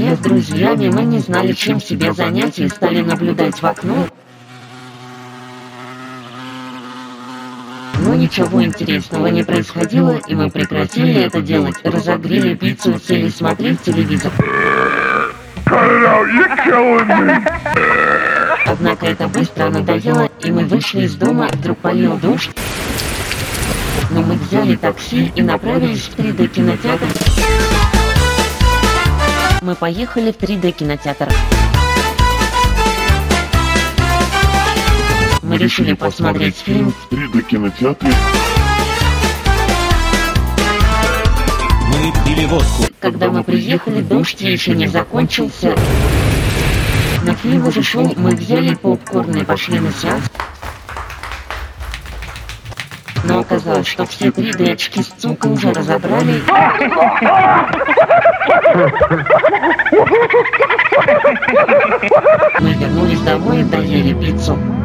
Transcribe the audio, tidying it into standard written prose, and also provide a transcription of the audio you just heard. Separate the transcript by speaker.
Speaker 1: семье, с друзьями, мы не знали, чем себя занять и стали наблюдать в окно. Но ничего интересного не происходило, и мы прекратили это делать. Разогрели пиццу и сели смотреть телевизор. Однако это быстро надоело, и мы вышли из дома, вдруг полил дождь. Но мы взяли такси и направились в 3D кинотеатр. Мы поехали в 3D кинотеатр. Мы решили посмотреть фильм
Speaker 2: в 3D кинотеатре.
Speaker 3: Мы пили водку.
Speaker 1: Когда мы приехали, дождь еще не закончился. Но фильм уже шел, мы взяли попкорн и пошли на сеанс. Но оказалось, что все 3D очки с цукой уже разобрали. Мы вернулись домой и доели пиццу.